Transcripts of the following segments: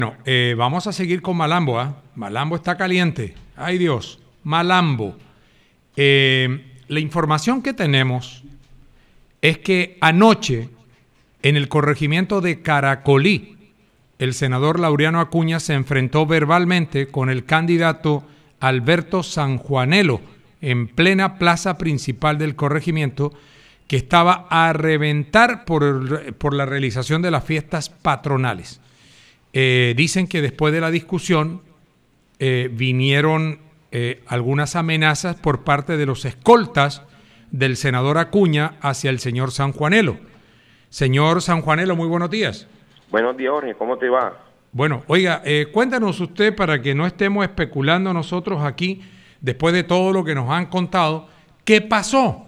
Bueno, vamos a seguir con Malambo, ¿ah? Malambo está caliente. Ay Dios, Malambo. La información que tenemos es que anoche, en el corregimiento de Caracolí, el senador Laureano Acuña se enfrentó verbalmente con el candidato Alberto Sanjuanelo en plena plaza principal del corregimiento, que estaba a reventar por la realización de las fiestas patronales. Dicen que después de la discusión vinieron algunas amenazas por parte de los escoltas del senador Acuña hacia el señor Sanjuanelo. Señor Sanjuanelo, muy buenos días. Buenos días, Jorge, ¿cómo te va? Bueno, oiga, cuéntanos usted, para que no estemos especulando nosotros aquí, después de todo lo que nos han contado, ¿qué pasó?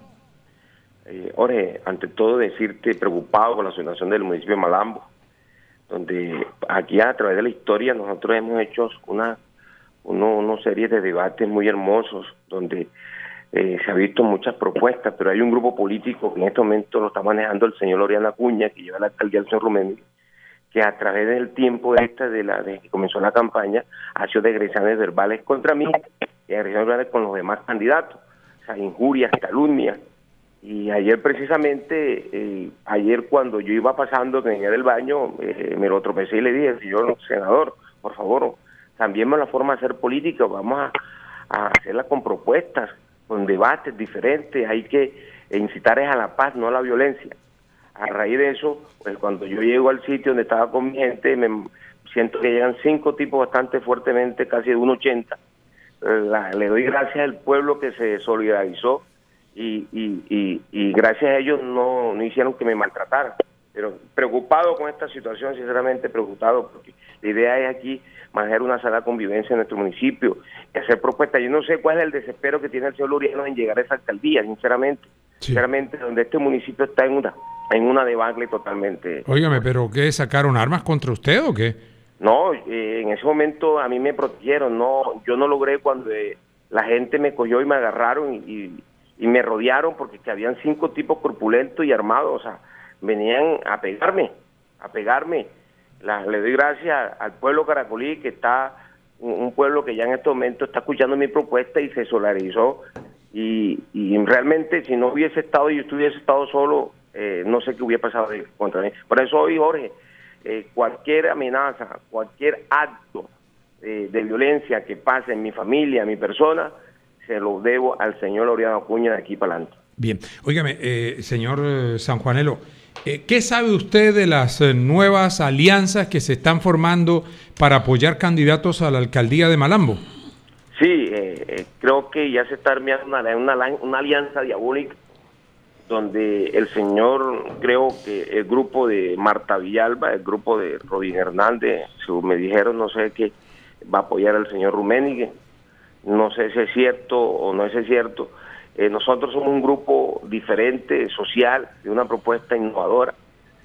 Jorge, ante todo decirte preocupado por la situación del municipio de Malambo, donde aquí a través de la historia nosotros hemos hecho una serie de debates muy hermosos, donde se ha visto muchas propuestas, pero hay un grupo político que en este momento lo está manejando el señor Laureano Acuña, que lleva la alcaldía del señor Ruménigue, que a través del tiempo desde que comenzó la campaña ha hecho agresiones verbales contra mí y agresiones verbales con los demás candidatos, o sea, injurias, calumnias. Y ayer precisamente, ayer cuando yo iba pasando, que venía del baño, me lo tropecé y le dije, señor senador, por favor, cambiemos la forma de hacer política, vamos a hacerla con propuestas, con debates diferentes, hay que incitar a la paz, no a la violencia. A raíz de eso, pues cuando yo llego al sitio donde estaba con mi gente, me siento que llegan 5 tipos bastante fuertemente, casi de 1,80. Le doy gracias al pueblo que se solidarizó y gracias a ellos no hicieron que me maltrataran. Pero preocupado con esta situación, sinceramente preocupado, porque la idea es aquí manejar una sana convivencia en nuestro municipio y hacer propuestas. Yo no sé cuál es el desespero que tiene el señor Laureano en llegar a esa alcaldía, sinceramente. Sí. Sinceramente, donde este municipio está en una debacle totalmente. Óigame, ¿pero qué? ¿Sacaron armas contra usted o qué? No, en ese momento a mí me protegieron, yo no logré cuando la gente me cogió y me agarraron y me rodearon porque que habían 5 tipos corpulentos y armados, o sea, venían a pegarme. Le doy gracias al pueblo Caracolí, que está un pueblo que ya en este momento está escuchando mi propuesta y se solidarizó. Y realmente, si no hubiese estado y yo estuviese estado solo, no sé qué hubiera pasado contra mí. Por eso hoy, Jorge, cualquier amenaza, cualquier acto de violencia que pase en mi familia, en mi persona, se lo debo al señor Laureano Acuña de aquí para adelante. Bien, óigame, señor Sanjuanelo, ¿qué sabe usted de las nuevas alianzas que se están formando para apoyar candidatos a la alcaldía de Malambo? Sí, creo que ya se está armando una alianza diabólica donde el señor, creo que el grupo de Marta Villalba, el grupo de Robin Hernández, me dijeron, no sé, que va a apoyar al señor Ruménigue. No sé si es cierto o no es cierto. Nosotros somos un grupo diferente, social, de una propuesta innovadora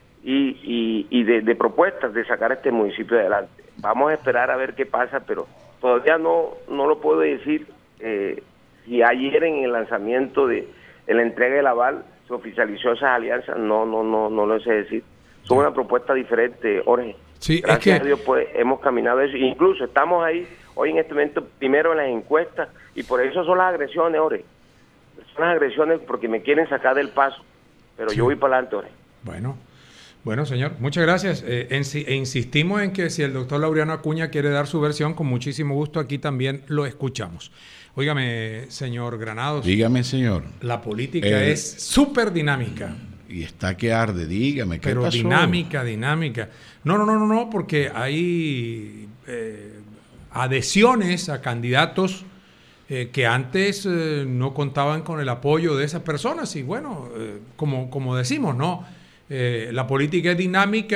y de propuestas de sacar este municipio adelante. Vamos a esperar a ver qué pasa, pero todavía no lo puedo decir. Si ayer en el lanzamiento de la entrega del aval se oficializó esas alianzas, no lo sé decir. Son una propuesta diferente, Jorge. Sí, gracias a Dios pues hemos caminado eso. Incluso estamos ahí hoy en este momento primero en las encuestas y por eso son las agresiones, Jorge. Son las agresiones porque me quieren sacar del paso, pero sí, yo voy para adelante, Jorge. Bueno, señor, muchas gracias. Insistimos en que si el doctor Laureano Acuña quiere dar su versión, con muchísimo gusto aquí también lo escuchamos. Óigame, señor Granados. Dígame, señor. La política es súper dinámica. Y está que arde, dígame, ¿qué pero pasó? Dinámica. No, porque hay adhesiones a candidatos que antes no contaban con el apoyo de esas personas y bueno, como decimos, ¿no? La política es dinámica.